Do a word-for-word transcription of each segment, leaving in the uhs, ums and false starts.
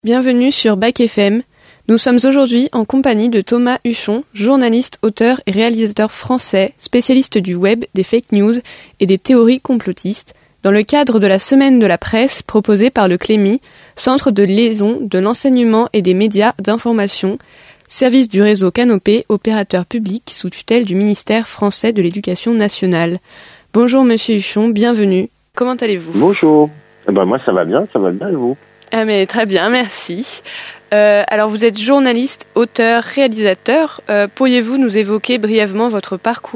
Bienvenue sur Bac F M. Nous sommes aujourd'hui en compagnie de Thomas Huchon, journaliste, auteur et réalisateur français, spécialiste du web, des fake news et des théories complotistes, dans le cadre de la Semaine de la presse proposée par le C L E M I, Centre de liaison de l'enseignement et des médias d'information, service du réseau Canopé, opérateur public sous tutelle du ministère français de l'Éducation nationale. Bonjour Monsieur Huchon, bienvenue. Comment allez-vous ? Bonjour. Eh ben moi ça va bien, ça va bien et vous ? Ah mais très bien, merci. Euh, alors vous êtes journaliste, auteur, réalisateur. Euh, pourriez-vous nous évoquer brièvement votre parcours ?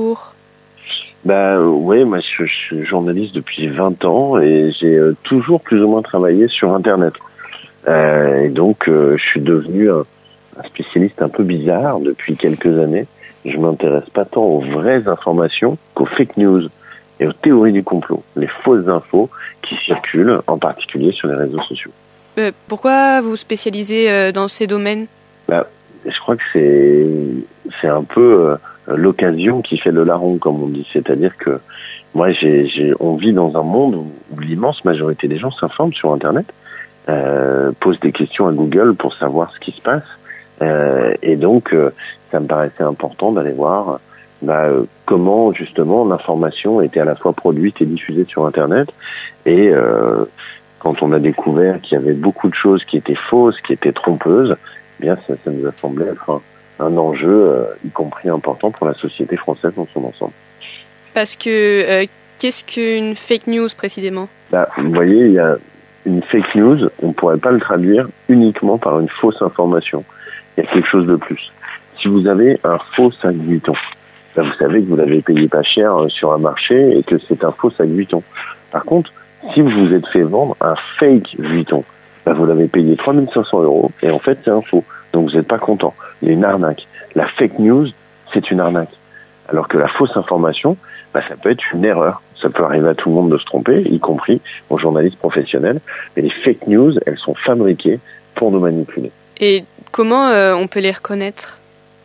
Ben oui, moi je, je suis journaliste depuis vingt ans et j'ai euh, toujours plus ou moins travaillé sur Internet. Euh, et donc euh, je suis devenu un, un spécialiste un peu bizarre depuis quelques années. Je m'intéresse pas tant aux vraies informations qu'aux fake news et aux théories du complot, les fausses infos qui circulent en particulier sur les réseaux sociaux. Euh, pourquoi vous spécialisez euh, dans ces domaines ? Bah, je crois que c'est c'est un peu euh, l'occasion qui fait le larron, comme on dit. C'est-à-dire que moi, j'ai, j'ai on vit dans un monde où, où l'immense majorité des gens s'informent sur Internet, euh, posent des questions à Google pour savoir ce qui se passe, euh, et donc euh, ça me paraissait important d'aller voir bah, euh, comment justement l'information était à la fois produite et diffusée sur Internet, et euh, quand on a découvert qu'il y avait beaucoup de choses qui étaient fausses, qui étaient trompeuses, eh bien ça, ça nous a semblé être un, un enjeu, euh, y compris important pour la société française dans son ensemble. Parce que, euh, qu'est-ce qu'une fake news précisément ? Bah, vous voyez, il y a une fake news, on ne pourrait pas le traduire uniquement par une fausse information. Il y a quelque chose de plus. Si vous avez un faux sac Vuitton, bah, vous savez que vous l'avez payé pas cher sur un marché et que c'est un faux sac Vuitton. Par contre, si vous vous êtes fait vendre un fake Vuitton, ben vous l'avez payé trois mille cinq cents euros et en fait c'est un faux. Donc vous n'êtes pas content. Il y a une arnaque. La fake news, c'est une arnaque. Alors que la fausse information, ben ça peut être une erreur. Ça peut arriver à tout le monde de se tromper, y compris aux journalistes professionnels. Mais les fake news, elles sont fabriquées pour nous manipuler. Et comment euh, on peut les reconnaître ?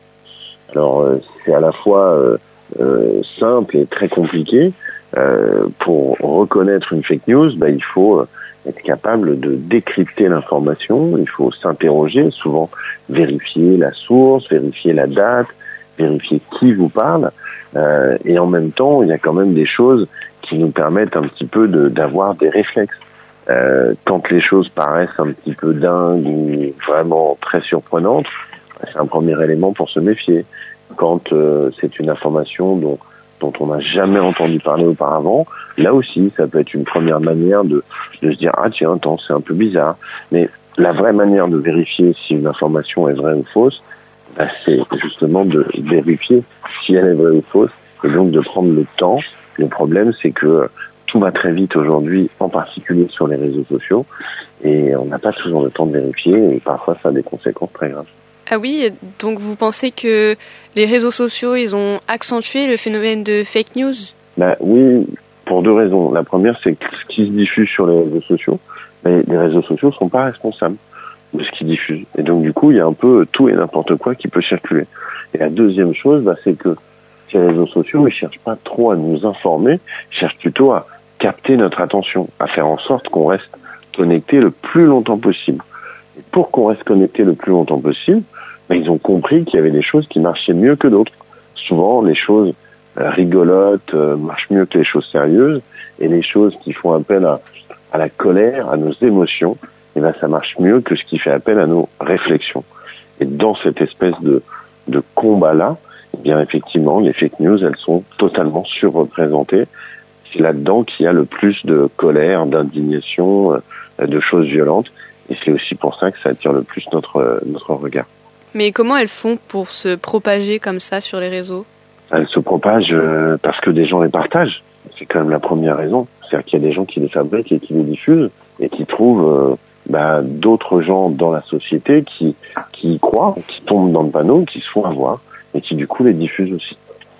Alors euh, c'est à la fois euh, euh, simple et très compliqué. Euh, pour reconnaître une fake news, bah, il faut être capable de décrypter l'information, il faut s'interroger, souvent vérifier la source, vérifier la date, vérifier qui vous parle, euh, et en même temps, il y a quand même des choses qui nous permettent un petit peu de, d'avoir des réflexes. Euh, quand les choses paraissent un petit peu dingues ou vraiment très surprenantes, c'est un premier élément pour se méfier. Quand euh, c'est une information dont dont on n'a jamais entendu parler auparavant, là aussi, ça peut être une première manière de, de se dire « Ah tiens, attends, c'est un peu bizarre ». Mais la vraie manière de vérifier si une information est vraie ou fausse, bah, c'est justement de vérifier si elle est vraie ou fausse, et donc de prendre le temps. Le problème, c'est que tout va très vite aujourd'hui, en particulier sur les réseaux sociaux, et on n'a pas toujours le temps de vérifier, et parfois ça a des conséquences très graves. Ah oui, donc vous pensez que les réseaux sociaux, ils ont accentué le phénomène de fake news ? Ben oui, pour deux raisons. La première, c'est que ce qui se diffuse sur les réseaux sociaux, ben, les réseaux sociaux sont pas responsables de ce qu'ils diffusent. Et donc du coup, il y a un peu tout et n'importe quoi qui peut circuler. Et la deuxième chose, ben, c'est que ces réseaux sociaux, ils cherchent pas trop à nous informer, ils cherchent plutôt à capter notre attention, à faire en sorte qu'on reste connecté le plus longtemps possible. Et pour qu'on reste connecté le plus longtemps possible, ben, ils ont compris qu'il y avait des choses qui marchaient mieux que d'autres. Souvent, les choses euh, rigolotes euh, marchent mieux que les choses sérieuses, et les choses qui font appel à, à la colère, à nos émotions, eh ben, ça marche mieux que ce qui fait appel à nos réflexions. Et dans cette espèce de, de combat-là, eh bien, effectivement, les fake news, elles sont totalement surreprésentées. C'est là-dedans qu'il y a le plus de colère, d'indignation, euh, de choses violentes, et c'est aussi pour ça que ça attire le plus notre, notre regard. Mais comment elles font pour se propager comme ça sur les réseaux ? Elles se propagent euh, parce que des gens les partagent. C'est quand même la première raison. C'est-à-dire qu'il y a des gens qui les fabriquent et qui les diffusent et qui trouvent euh, bah, d'autres gens dans la société qui, qui y croient, qui tombent dans le panneau, qui se font avoir et qui du coup les diffusent aussi.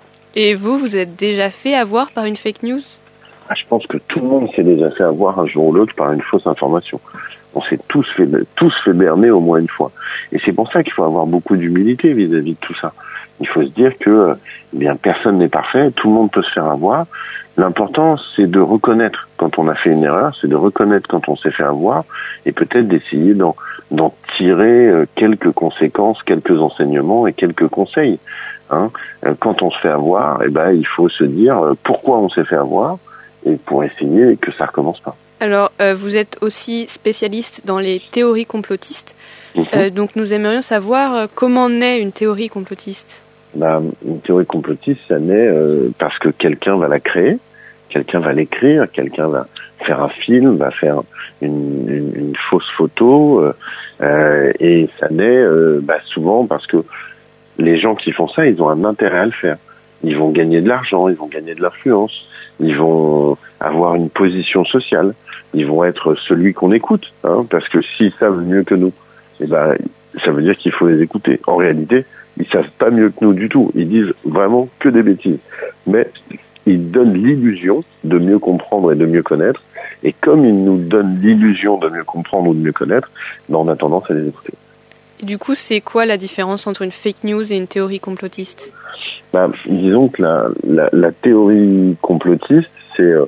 Et vous, vous êtes déjà fait avoir par une fake news ? Ah, je pense que tout le monde s'est déjà fait avoir un jour ou l'autre par une fausse information. On s'est tous fait, tous fait berner au moins une fois. Et c'est pour ça qu'il faut avoir beaucoup d'humilité vis-à-vis de tout ça. Il faut se dire que, eh bien, personne n'est parfait, tout le monde peut se faire avoir. L'important, c'est de reconnaître quand on a fait une erreur, c'est de reconnaître quand on s'est fait avoir, et peut-être d'essayer d'en, d'en tirer euh, quelques conséquences, quelques enseignements et quelques conseils. Hein. Euh, quand on se fait avoir, eh ben, il faut se dire euh, pourquoi on s'est fait avoir et pour essayer que ça recommence pas. Alors, euh, vous êtes aussi spécialiste dans les théories complotistes. Mmh. Euh, donc, nous aimerions savoir euh, comment naît une théorie complotiste. Bah, une théorie complotiste, ça naît euh, parce que quelqu'un va la créer, quelqu'un va l'écrire, quelqu'un va faire un film, va faire une, une, une fausse photo, euh, et ça naît euh, bah, souvent parce que les gens qui font ça, ils ont un intérêt à le faire. Ils vont gagner de l'argent, ils vont gagner de l'influence, ils vont avoir une position sociale, ils vont être celui qu'on écoute, hein, parce que s'ils savent mieux que nous, eh ben, ça veut dire qu'il faut les écouter. En réalité, ils savent pas mieux que nous du tout. Ils disent vraiment que des bêtises. Mais ils donnent l'illusion de mieux comprendre et de mieux connaître. Et comme ils nous donnent l'illusion de mieux comprendre ou de mieux connaître, ben on a tendance à les écouter. Et du coup, c'est quoi la différence entre une fake news et une théorie complotiste ? Ben, disons que la, la, la théorie complotiste, c'est euh,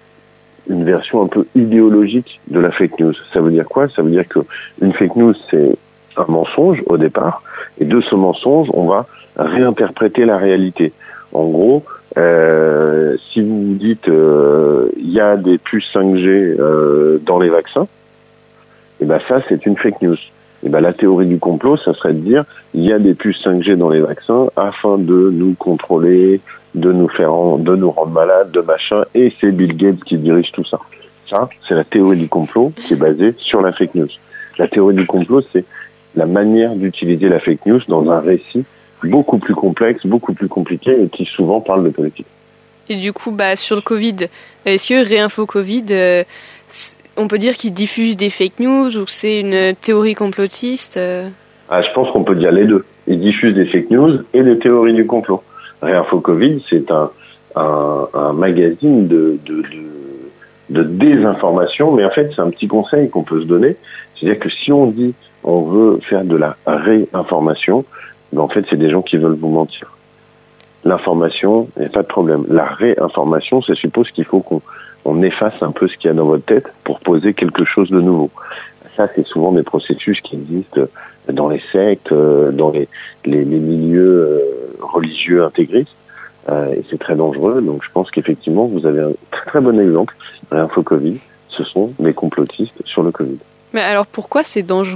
une version un peu idéologique de la fake news. Ça veut dire quoi ? Ça veut dire que une fake news, c'est un mensonge au départ, et de ce mensonge, on va réinterpréter la réalité. En gros, euh, si vous vous dites il euh, y a des puces cinq G euh, dans les vaccins, et ben ça c'est une fake news. Et ben la théorie du complot, ça serait de dire il y a des puces cinq G dans les vaccins afin de nous contrôler, de nous faire, de nous rendre malades, de machin, et c'est Bill Gates qui dirige tout ça. Ça, c'est la théorie du complot qui est basée sur la fake news. La théorie du complot, c'est la manière d'utiliser la fake news dans un récit beaucoup plus complexe, beaucoup plus compliqué et qui souvent parle de politique. Et du coup, bah, sur le Covid, est-ce que Réinfo Covid, euh, on peut dire qu'il diffuse des fake news ou que c'est une théorie complotiste euh... ah, je pense qu'on peut dire les deux. Il diffuse des fake news et des théories du complot. Réinfo Covid, c'est un, un, un magazine de, de, de, de désinformation, mais en fait, c'est un petit conseil qu'on peut se donner. C'est-à-dire que si on dit on veut faire de la réinformation, ben en fait, c'est des gens qui veulent vous mentir. L'information, il n'y a pas de problème. La réinformation, ça suppose qu'il faut qu'on on efface un peu ce qu'il y a dans votre tête pour poser quelque chose de nouveau. Ça, c'est souvent des processus qui existent dans les sectes, dans les, les, les milieux religieux intégristes, et c'est très dangereux. Donc, je pense qu'effectivement, vous avez un très, très bon exemple. Réinfo Covid, ce sont des complotistes sur le Covid. Mais alors, pourquoi c'est dangereux ?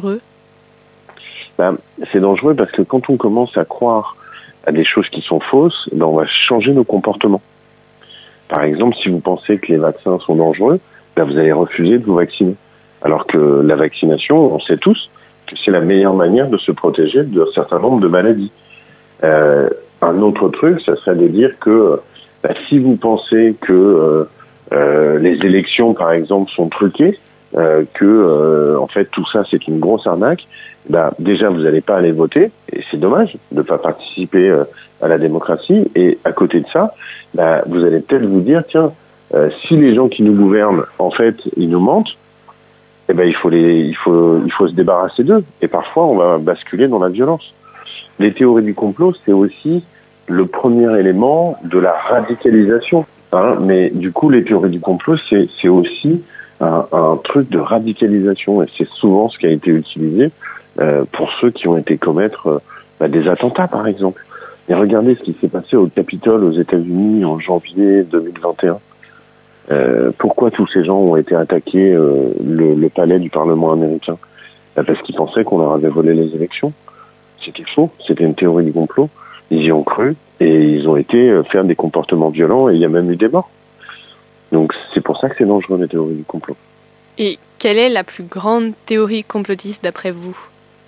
Ben, c'est dangereux parce que quand on commence à croire à des choses qui sont fausses, ben on va changer nos comportements. Par exemple, si vous pensez que les vaccins sont dangereux, ben vous allez refuser de vous vacciner. Alors que la vaccination, on sait tous que c'est la meilleure manière de se protéger d'un certain nombre de maladies. Euh, un autre truc, ça serait de dire que ben, si vous pensez que euh, euh, les élections, par exemple, sont truquées, euh, que euh, en fait tout ça c'est une grosse arnaque, bah déjà vous n'allez pas aller voter et c'est dommage de pas participer euh, à la démocratie. Et à côté de ça, bah vous allez peut-être vous dire tiens euh, si les gens qui nous gouvernent en fait ils nous mentent, eh ben il faut les il faut il faut se débarrasser d'eux et parfois on va basculer dans la violence. Les théories du complot c'est aussi le premier élément de la radicalisation, hein, mais du coup les théories du complot c'est c'est aussi Un, un truc de radicalisation et c'est souvent ce qui a été utilisé euh, pour ceux qui ont été commettre euh, bah, des attentats par exemple. Et regardez ce qui s'est passé au Capitole aux États-Unis en janvier deux mille vingt et un. Euh, pourquoi tous ces gens ont été attaqués euh, le, le palais du Parlement américain ? Bah, parce qu'ils pensaient qu'on leur avait volé les élections. C'était faux, c'était une théorie du complot. Ils y ont cru et ils ont été euh, faire des comportements violents et il y a même eu des morts. Donc c'est pour ça que c'est dangereux les théories du complot. Et quelle est la plus grande théorie complotiste d'après vous ?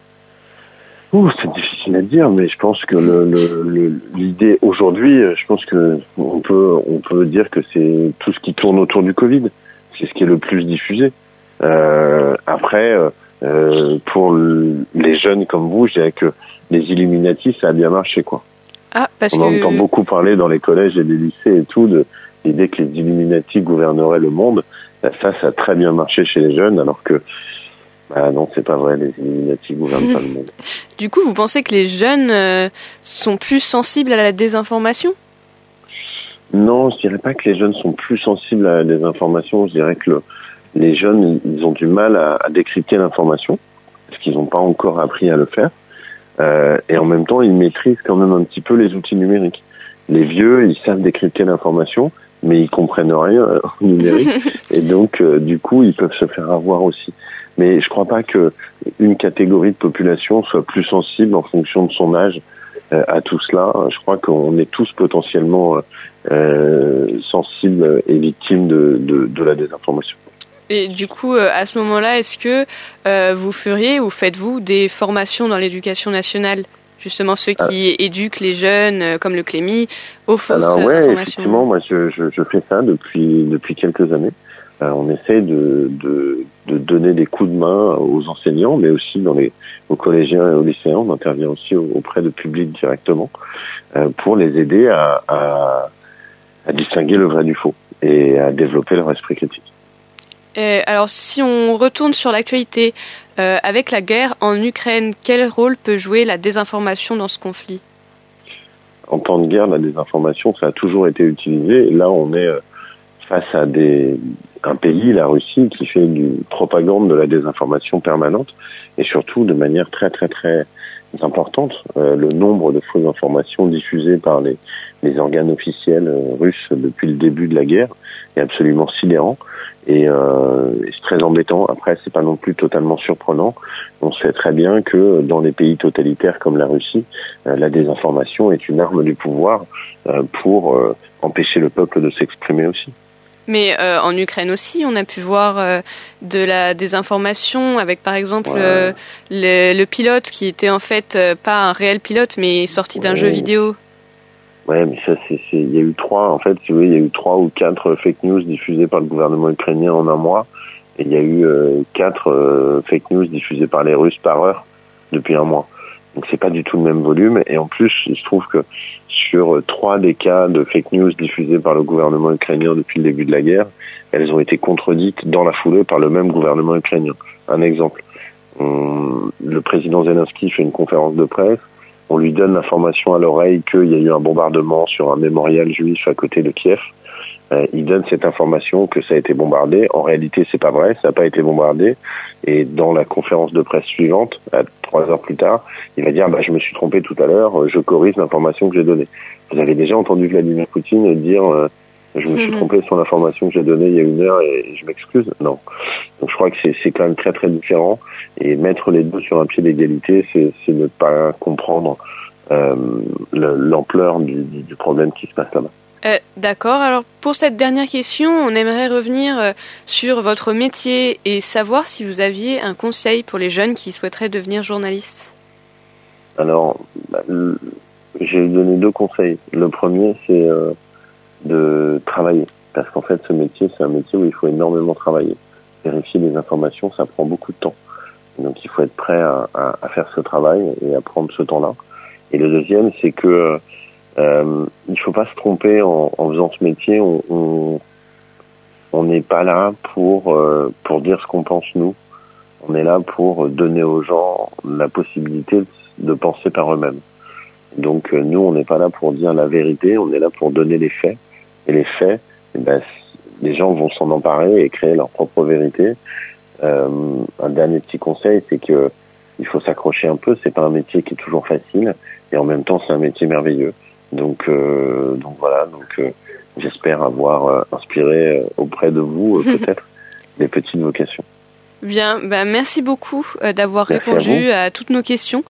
Ouh, c'est difficile à dire, mais je pense que le, le, le, l'idée aujourd'hui, je pense que on peut on peut dire que c'est tout ce qui tourne autour du Covid. C'est ce qui est le plus diffusé. Euh, après, euh, pour le, les jeunes comme vous, je dirais que les Illuminati, ça a bien marché, quoi. Ah, parce on que... entend beaucoup parler dans les collèges et les lycées et tout de l'idée que les Illuminati gouverneraient le monde. Ça, ça a très bien marché chez les jeunes, alors que bah non, c'est pas vrai, les Illuminati gouvernent pas le monde. Du coup, vous pensez que les jeunes euh, sont plus sensibles à la désinformation ? Non, je dirais pas que les jeunes sont plus sensibles à la désinformation. Je dirais que le, les jeunes, ils ont du mal à, à décrypter l'information. parce qu'ils n'ont pas encore appris à le faire. Euh, et en même temps, ils maîtrisent quand même un petit peu les outils numériques. Les vieux, ils savent décrypter l'information, mais ils comprennent rien en numérique, et donc euh, du coup, ils peuvent se faire avoir aussi. Mais je crois pas que une catégorie de population soit plus sensible en fonction de son âge euh, à tout cela. Je crois qu'on est tous potentiellement euh, sensibles et victimes de, de, de la désinformation. Et du coup, euh, à ce moment-là, est-ce que euh, vous feriez ou faites-vous des formations dans l'éducation nationale, justement ceux qui ah. éduquent les jeunes, euh, comme le Clémy, aux fausses Alors, ouais, informations? Effectivement, moi, je, je, je fais ça depuis depuis quelques années. Euh, on essaie de, de de donner des coups de main aux enseignants, mais aussi dans les aux collégiens et aux lycéens. On intervient aussi auprès de publics directement euh, pour les aider à, à à distinguer le vrai du faux et à développer leur esprit critique. Et alors, si on retourne sur l'actualité, euh, avec la guerre en Ukraine, quel rôle peut jouer la désinformation dans ce conflit? En temps de guerre, la désinformation, ça a toujours été utilisé. Et là, on est face à des, un pays, la Russie, qui fait une propagande de la désinformation permanente et surtout de manière très, très, très importante. Euh, le nombre de fausses informations diffusées par les, les organes officiels euh, russes depuis le début de la guerre est absolument sidérant. Et euh, c'est très embêtant. Après, c'est pas non plus totalement surprenant. On sait très bien que dans les pays totalitaires comme la Russie, euh, la désinformation est une arme du pouvoir euh, pour euh, empêcher le peuple de s'exprimer aussi. Mais euh, en Ukraine aussi, on a pu voir euh, de la désinformation avec, par exemple, ouais. euh, le, le pilote qui était en fait euh, pas un réel pilote, mais sorti ouais. d'un jeu vidéo. Ouais, mais ça, c'est, c'est, il y a eu trois, en fait, si vous voulez, il y a eu trois ou quatre fake news diffusées par le gouvernement ukrainien en un mois, et il y a eu euh, quatre euh, fake news diffusées par les Russes par heure depuis un mois. Donc c'est pas du tout le même volume, et en plus, il se trouve que sur trois des cas de fake news diffusés par le gouvernement ukrainien depuis le début de la guerre, elles ont été contredites dans la foulée par le même gouvernement ukrainien. Un exemple, on, le président Zelensky fait une conférence de presse, on lui donne l'information à l'oreille qu'il y a eu un bombardement sur un mémorial juif à côté de Kiev. Euh, il donne cette information que ça a été bombardé. En réalité, c'est pas vrai, ça n'a pas été bombardé. Et dans la conférence de presse suivante, à trois heures plus tard, il va dire bah, « je me suis trompé tout à l'heure, je corrige l'information que j'ai donnée ». Vous avez déjà entendu Vladimir Poutine dire euh, « je me suis trompé sur l'information que j'ai donnée il y a une heure et je m'excuse ». Non. Donc je crois que c'est, c'est quand même très très différent. Et mettre les deux sur un pied d'égalité, c'est, c'est ne pas comprendre euh, le, l'ampleur du, du problème qui se passe là-bas. Euh, d'accord. Alors pour cette dernière question, on aimerait revenir euh, sur votre métier et savoir si vous aviez un conseil pour les jeunes qui souhaiteraient devenir journalistes. Alors, bah, le, j'ai donné deux conseils. Le premier, c'est euh, de travailler, parce qu'en fait, ce métier, c'est un métier où il faut énormément travailler. Vérifier les informations, ça prend beaucoup de temps. Donc, il faut être prêt à, à, à faire ce travail et à prendre ce temps-là. Et le deuxième, c'est que Euh, il faut pas se tromper en, en faisant ce métier. On, on, on n'est pas là pour euh, pour dire ce qu'on pense nous. On est là pour donner aux gens la possibilité de penser par eux-mêmes. Donc euh, nous, on n'est pas là pour dire la vérité. On est là pour donner les faits. Et les faits, eh ben, les gens vont s'en emparer et créer leur propre vérité. Euh, un dernier petit conseil, c'est que il faut s'accrocher un peu. C'est pas un métier qui est toujours facile, et en même temps, c'est un métier merveilleux. Donc, euh, donc voilà. Donc, euh, j'espère avoir euh, inspiré euh, auprès de vous euh, peut-être des petites vocations. Bien, bah merci beaucoup euh, d'avoir merci répondu à, à toutes nos questions.